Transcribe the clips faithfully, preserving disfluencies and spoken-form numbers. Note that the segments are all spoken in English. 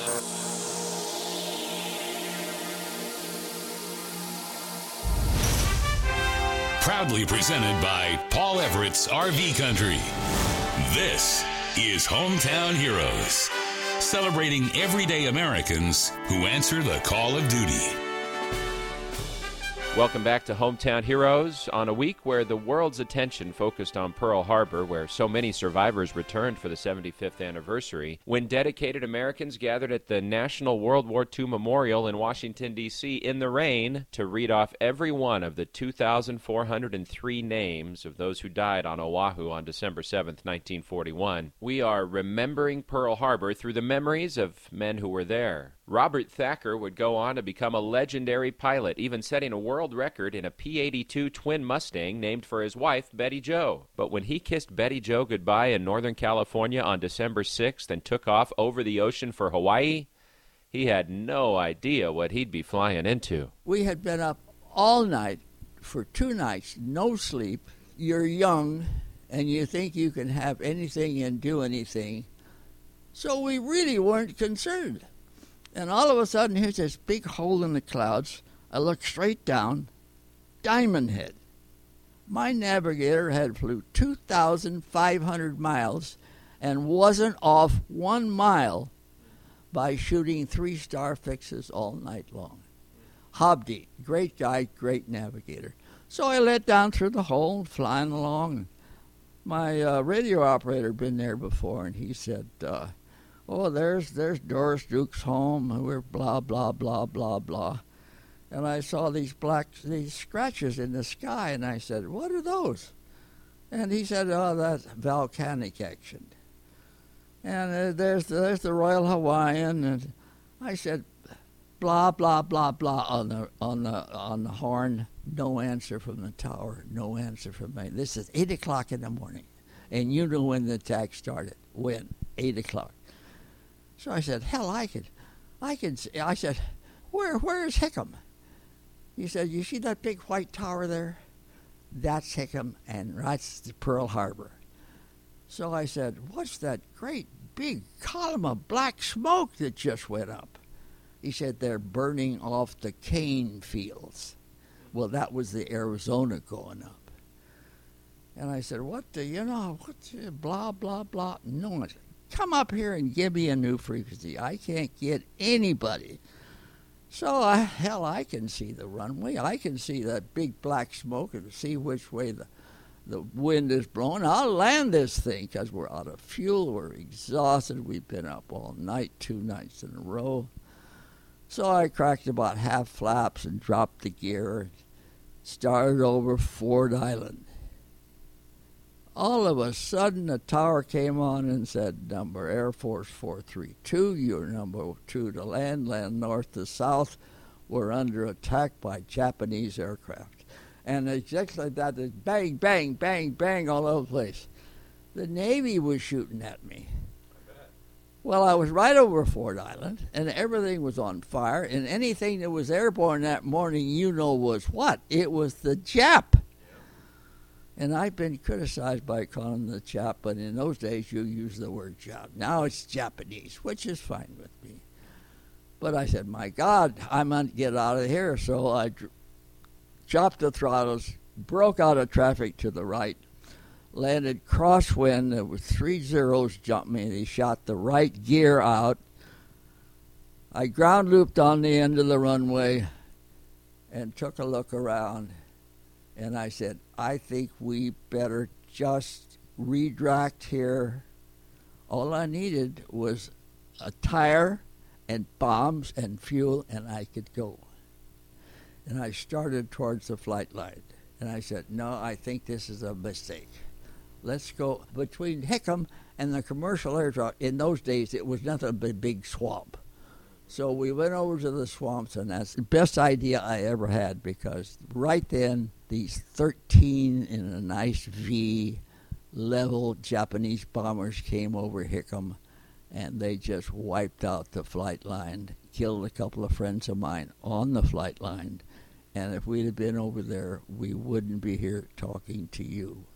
Proudly presented by Paul Everett's R V Country. This is Hometown Heroes, celebrating everyday Americans who answer the call of duty. Welcome back to Hometown Heroes on a week where the world's attention focused on Pearl Harbor, where so many survivors returned for the seventy-fifth anniversary, when dedicated Americans gathered at the National World War Two Memorial in Washington, D C in the rain to read off every one of the two thousand four hundred three names of those who died on Oahu on December seventh, nineteen forty-one. We are remembering Pearl Harbor through the memories of men who were there. Robert Thacker would go on to become a legendary pilot, even setting a world record in a P eighty-two twin Mustang named for his wife, Betty Jo. But when he kissed Betty Jo goodbye in Northern California on December sixth and took off over the ocean for Hawaii, he had no idea what he'd be flying into. We had been up all night for two nights, no sleep. You're young, and you think you can have anything and do anything. So we really weren't concerned. And all of a sudden, here's this big hole in the clouds. I look straight down, Diamond Head. My navigator had flew two thousand five hundred miles and wasn't off one mile by shooting three-star fixes all night long. Hobdy, great guy, great navigator. So I let down through the hole, flying along. My uh, radio operator had been there before, and he said, uh, oh, there's there's Doris Duke's home. We're blah, blah, blah, blah, blah. And I saw these black, these scratches in the sky, and I said, what are those? And he said, oh, that's volcanic action. And uh, there's, there's the Royal Hawaiian. And I said, blah, blah, blah, blah on the, on the, on the horn. No answer from the tower. No answer from me. This is eight o'clock in the morning. And you know when the attack started. When? eight o'clock. So I said, hell, I could, I could, see. I said, where, where is Hickam? He said, you see that big white tower there? That's Hickam, and that's the Pearl Harbor. So I said, what's that great big column of black smoke that just went up? He said, they're burning off the cane fields. Well, that was the Arizona going up. And I said, what do you know? What's blah, blah, blah? No one said, come up here and give me a new frequency. I can't get anybody. So, uh, hell, I can see the runway. I can see that big black smoke and see which way the, the wind is blowing. I'll land this thing because we're out of fuel. We're exhausted. We've been up all night, two nights in a row. So I cracked about half flaps and dropped the gear and started over Ford Island. All of a sudden, the tower came on and said, number Air Force four three two, you're number two to land, land north to south. We're under attack by Japanese aircraft. And it's just like that, it's bang, bang, bang, bang all over the place. The Navy was shooting at me. I bet. Well, I was right over Ford Island, and everything was on fire, and anything that was airborne that morning, you know, was what? It was the Jap. And I've been criticized by calling them the Jap, but in those days you used the word Jap. Now it's Japanese, which is fine with me. But I said, my God, I'm going to get out of here. So I dr- dropped the throttles, broke out of traffic to the right, landed crosswind. There were three zeros jumped me. They shot the right gear out. I ground looped on the end of the runway and took a look around. And I said, I think we better just redirect here. All I needed was a tire and bombs and fuel, and I could go. And I started towards the flight line. And I said, no, I think this is a mistake. Let's go between Hickam and the commercial aircraft. In those days, it was nothing but a big swamp. So we went over to the swamps, and that's the best idea I ever had, because right then, these thirteen in a nice V level Japanese bombers came over Hickam, and they just wiped out the flight line, killed a couple of friends of mine on the flight line. And if we'd have been over there, we wouldn't be here talking to you.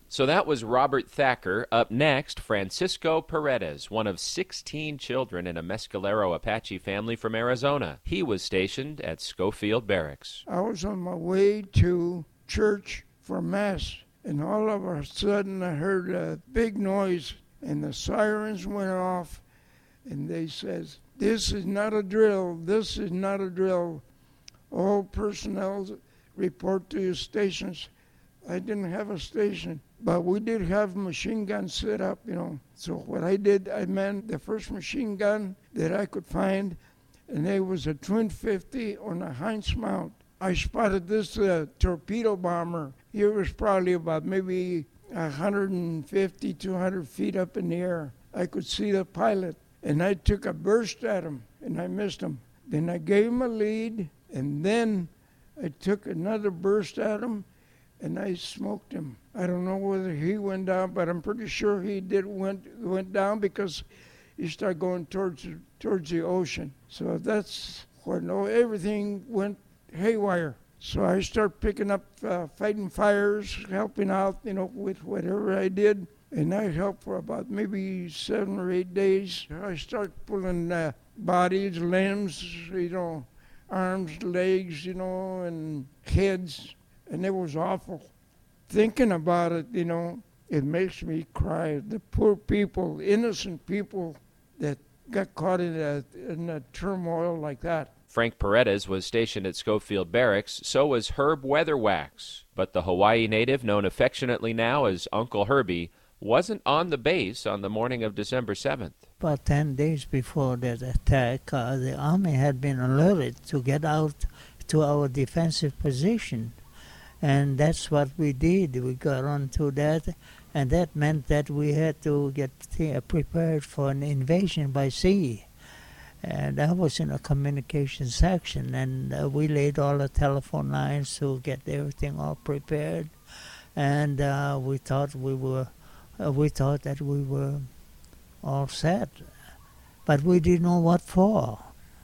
So that was Robert Thacker. Up next, Francisco Paredes, one of sixteen children in a Mescalero Apache family from Arizona. He was stationed at Schofield Barracks. I was on my way to church for Mass, and all of a sudden I heard a big noise, and the sirens went off, and they says, "This is not a drill, this is not a drill. All personnel report to your stations." I didn't have a station, but we did have machine guns set up, you know. So what I did, I manned the first machine gun that I could find, and it was a Twin fifty on a Heinz mount. I spotted this uh, torpedo bomber. It was probably about maybe one hundred fifty, two hundred feet up in the air. I could see the pilot, and I took a burst at him, and I missed him. Then I gave him a lead, and then I took another burst at him, and I smoked him. I don't know whether he went down, but I'm pretty sure he did went went down because he started going towards towards the ocean. So that's when oh, everything went haywire. So I started picking up uh, fighting fires, helping out, you know, with whatever I did, and I helped for about maybe seven or eight days. I started pulling uh, bodies, limbs, you know, arms, legs, you know, and heads. And it was awful. Thinking about it, you know, it makes me cry. The poor people, innocent people that got caught in a, in a turmoil like that. Frank Paredes was stationed at Schofield Barracks. So was Herb Weatherwax. But the Hawaii native, known affectionately now as Uncle Herbie, wasn't on the base on the morning of December seventh. About ten days before that attack, uh, the Army had been alerted to get out to our defensive position. And that's what we did. We got onto that, and that meant that we had to get uh, prepared for an invasion by sea. And I was in a communication section, and uh, we laid all the telephone lines to get everything all prepared. And uh, we thought we were, uh, we thought that we were all set, but we didn't know what for.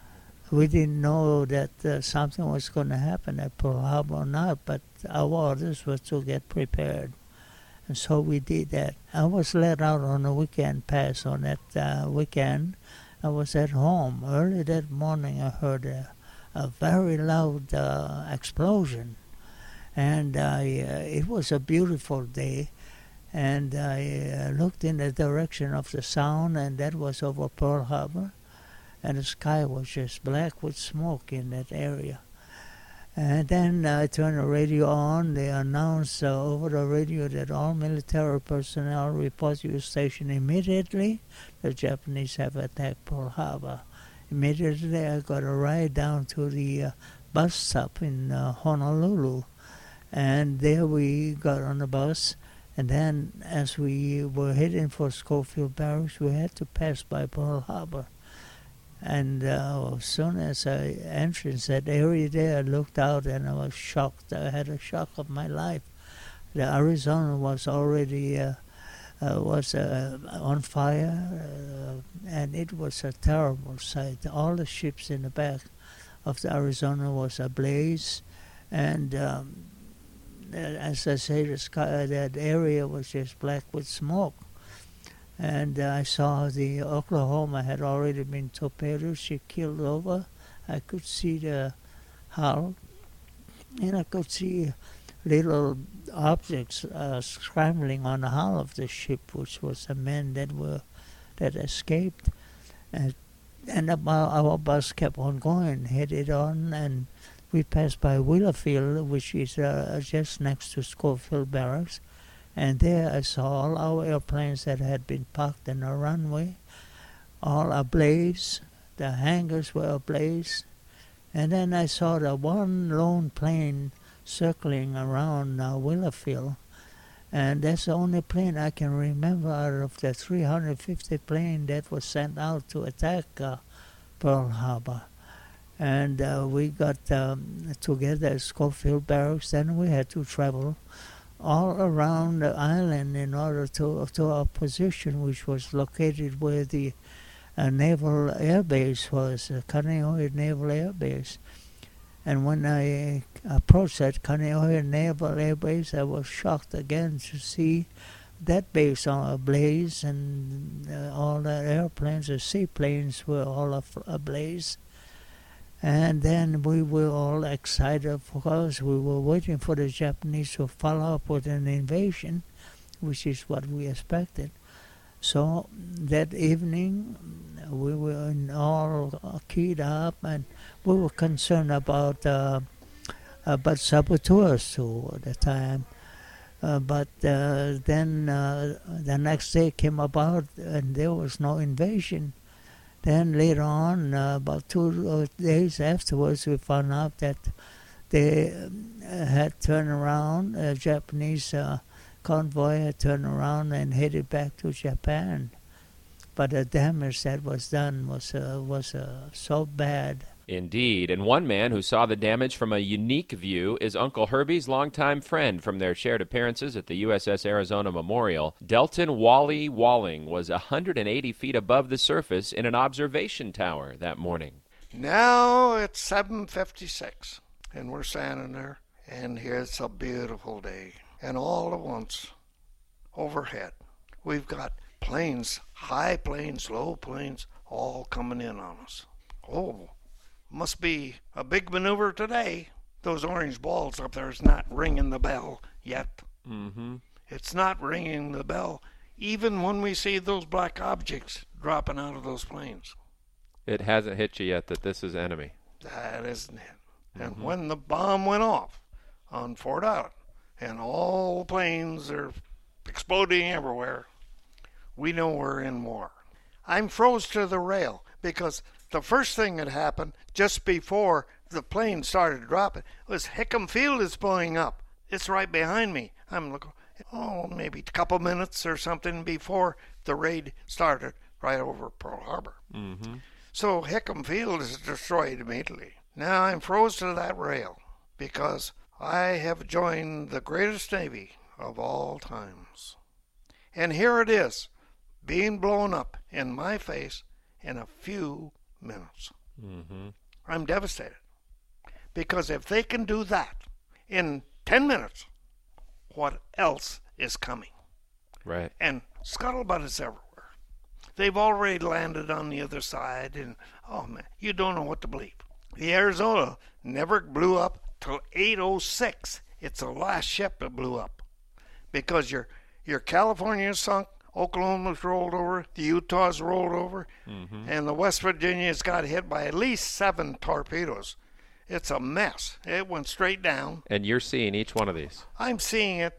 We didn't know that uh, something was going to happen at Pearl Harbor or not, but our orders were to get prepared. And so we did that. I was let out on a weekend pass on that uh, weekend. I was at home. Early that morning I heard a, a very loud uh, explosion. And I, uh, it was a beautiful day. And I uh, looked in the direction of the sound, and that was over Pearl Harbor. And the sky was just black with smoke in that area. And then I turned the radio on. They announced uh, over the radio that all military personnel report to your station immediately. The Japanese have attacked Pearl Harbor. Immediately I got a ride down to the uh, bus stop in uh, Honolulu. And there we got on the bus. And then as we were heading for Schofield Barracks, we had to pass by Pearl Harbor. And uh, as soon as I entered that area there, I looked out and I was shocked. I had a shock of my life. The Arizona was already uh, uh, was uh, on fire, uh, and it was a terrible sight. All the ships in the back of the Arizona was ablaze, and um, as I say, the sky, that area was just black with smoke. And uh, I saw the Oklahoma had already been torpedoed. She killed over. I could see the hull, and I could see little objects uh, scrambling on the hull of the ship, which was the men that were that escaped. And, and our, our bus kept on going, headed on, and we passed by Wheelerfield, which is uh, just next to Schofield Barracks. And there I saw all our airplanes that had been parked in the runway, all ablaze. The hangars were ablaze. And then I saw the one lone plane circling around uh, Wheelerfield. And that's the only plane I can remember out of the three hundred fifty plane that was sent out to attack uh, Pearl Harbor. And uh, we got um, together at Schofield Barracks, then we had to travel all around the island in order to to our position, which was located where the uh, Naval Air Base was, uh, Kaneohe Naval Air Base. And when I approached that Kaneohe Naval Air Base, I was shocked again to see that base on ablaze, and uh, all the airplanes, the seaplanes were all af- ablaze. And then we were all excited, of course. We were waiting for the Japanese to follow up with an invasion, which is what we expected. So that evening, we were in all keyed up, and we were concerned about uh, about saboteurs too at the time. Uh, but uh, then uh, the next day came about, and there was no invasion. Then later on, uh, about two days afterwards, we found out that they uh, had turned around, a Japanese uh, convoy had turned around and headed back to Japan. But the damage that was done was uh, was uh, so bad. Indeed, and one man who saw the damage from a unique view is Uncle Herbie's longtime friend from their shared appearances at the U S S Arizona Memorial. Delton Wally Walling was one hundred eighty feet above the surface in an observation tower that morning. Now it's seven fifty-six, and we're standing there, and here's a beautiful day. And all at once, overhead, we've got planes, high planes, low planes, all coming in on us. Oh, must be a big maneuver today. Those orange balls up there is not ringing the bell yet. Mm-hmm. It's not ringing the bell even when we see those black objects dropping out of those planes. It hasn't hit you yet that this is enemy. That isn't it. And mm-hmm. when the bomb went off on Fort Island and all the planes are exploding everywhere, we know we're in war. I'm froze to the rail because the first thing that happened just before the plane started dropping was Hickam Field is blowing up. It's right behind me. I'm looking, oh, maybe a couple minutes or something before the raid started right over Pearl Harbor. Mm-hmm. So Hickam Field is destroyed immediately. Now I'm froze to that rail because I have joined the greatest Navy of all times. And here it is, being blown up in my face in a few minutes. Mm-hmm. I'm devastated. Because if they can do that in ten minutes, what else is coming? Right. And scuttlebutt is everywhere. They've already landed on the other side, and, oh, man, you don't know what to believe. The Arizona never blew up till eight oh six. It's the last ship that blew up. Because your, your California sunk, Oklahoma's rolled over, the Utah's rolled over, mm-hmm. and the West Virginia's got hit by at least seven torpedoes. It's a mess. It went straight down. And you're seeing each one of these? I'm seeing it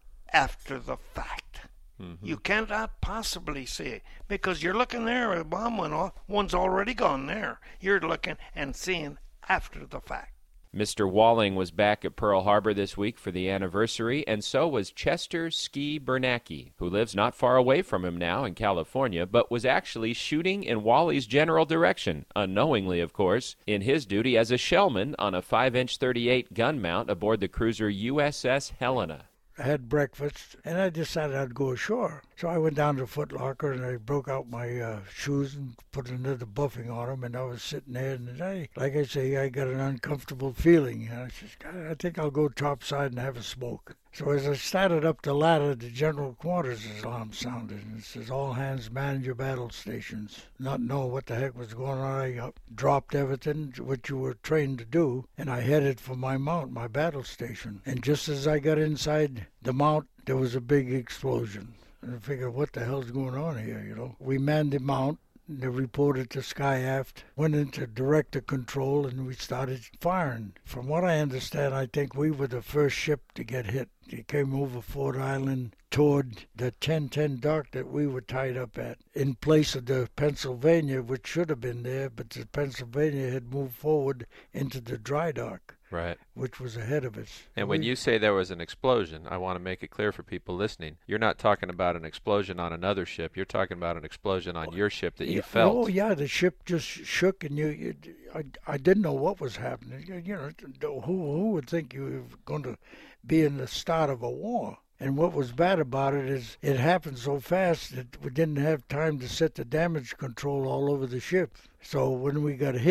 after the fact. Mm-hmm. You cannot possibly see it because you're looking there, a bomb went off, one's already gone there. You're looking and seeing after the fact. Mister Walling was back at Pearl Harbor this week for the anniversary, and so was Chester Ski Bernacki, who lives not far away from him now in California, but was actually shooting in Wally's general direction, unknowingly, of course, in his duty as a shellman on a five inch thirty-eight gun mount aboard the cruiser U S S Helena. I had breakfast, and I decided I'd go ashore. So I went down to Foot Locker, and I broke out my uh, shoes and put another buffing on them, and I was sitting there, and I, like I say, I got an uncomfortable feeling. And I said, I think I'll go topside and have a smoke. So as I started up the ladder, the general quarters alarm sounded, and it says, all hands man your battle stations. Not knowing what the heck was going on, I dropped everything, what you were trained to do, and I headed for my mount, my battle station. And just as I got inside the mount, there was a big explosion. And I figured, what the hell's going on here, you know? We manned the mount. They reported to Sky Aft, went into director control, and we started firing. From what I understand, I think we were the first ship to get hit. It came over Fort Island toward the ten ten dock that we were tied up at, in place of the Pennsylvania, which should have been there, but the Pennsylvania had moved forward into the dry dock. Right. Which was ahead of us. And when we, you say there was an explosion, I want to make it clear for people listening. You're not talking about an explosion on another ship. You're talking about an explosion on your ship that you yeah, felt. Oh, yeah, the ship just shook, and you, you I, I didn't know what was happening. You, you know, who, who would think you were going to be in the start of a war? And what was bad about it is it happened so fast that we didn't have time to set the damage control all over the ship. So when we got hit,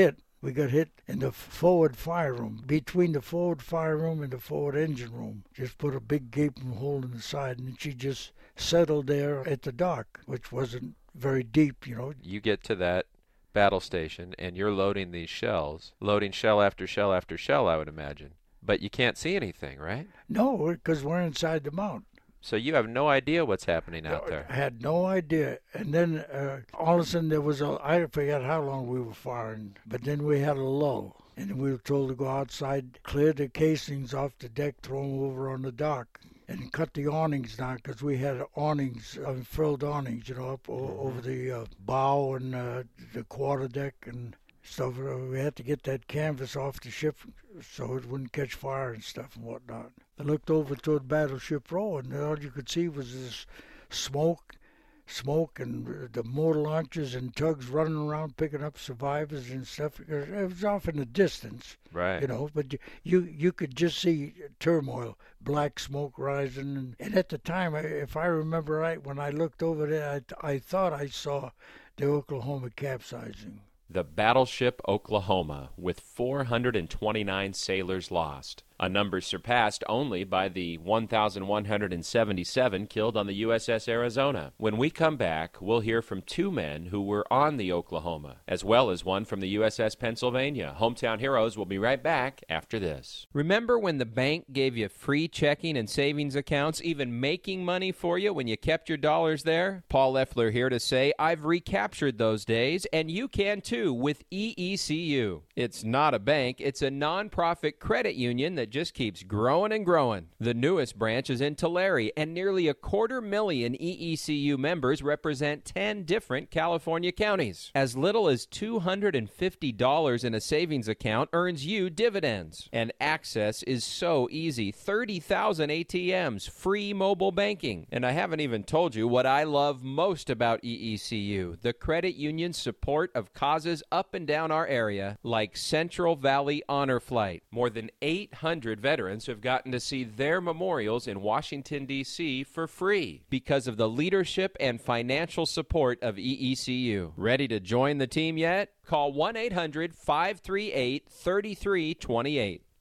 we got hit in the forward fire room, between the forward fire room and the forward engine room. Just put a big gaping hole in the side, and she just settled there at the dock, which wasn't very deep, you know. You get to that battle station, and you're loading these shells, loading shell after shell after shell, I would imagine. But you can't see anything, right? No, because we're inside the mount. So you have no idea what's happening out No, there. I had no idea. And then uh, all of a sudden there was a, I forget how long we were firing, but then we had a lull. And we were told to go outside, clear the casings off the deck, throw them over on the dock, and cut the awnings down, because we had awnings, unfurled awnings, you know, up o- over the uh, bow and uh, the quarter deck and stuff. We had to get that canvas off the ship so it wouldn't catch fire and stuff and whatnot. I looked over toward Battleship Row, and all you could see was this smoke, smoke, and the motor launchers and tugs running around picking up survivors and stuff. It was off in the distance, Right. you know, but you you could just see turmoil, black smoke rising. And, and at the time, if I remember right, when I looked over there, I, I thought I saw the Oklahoma capsizing. The battleship Oklahoma, with four hundred twenty-nine sailors lost, a number surpassed only by the one thousand one hundred seventy-seven killed on the U S S Arizona. When we come back, we'll hear from two men who were on the Oklahoma, as well as one from the U S S Pennsylvania. Hometown Heroes will be right back after this. Remember when the bank gave you free checking and savings accounts, even making money for you when you kept your dollars there? Paul Leffler here to say I've recaptured those days, and you can too with E E C U. It's not a bank, it's a nonprofit credit union that just keeps growing and growing. The newest branch is in Tulare, and nearly a quarter million E E C U members represent ten different California counties. As little as two hundred fifty dollars in a savings account earns you dividends. And access is so easy. thirty thousand A T Ms, free mobile banking. And I haven't even told you what I love most about E E C U, the credit union's support of causes up and down our area, like Central Valley Honor Flight. More than eight hundred veterans have gotten to see their memorials in Washington, D C for free because of the leadership and financial support of E E C U. Ready to join the team yet? Call one eight hundred five three eight three three two eight.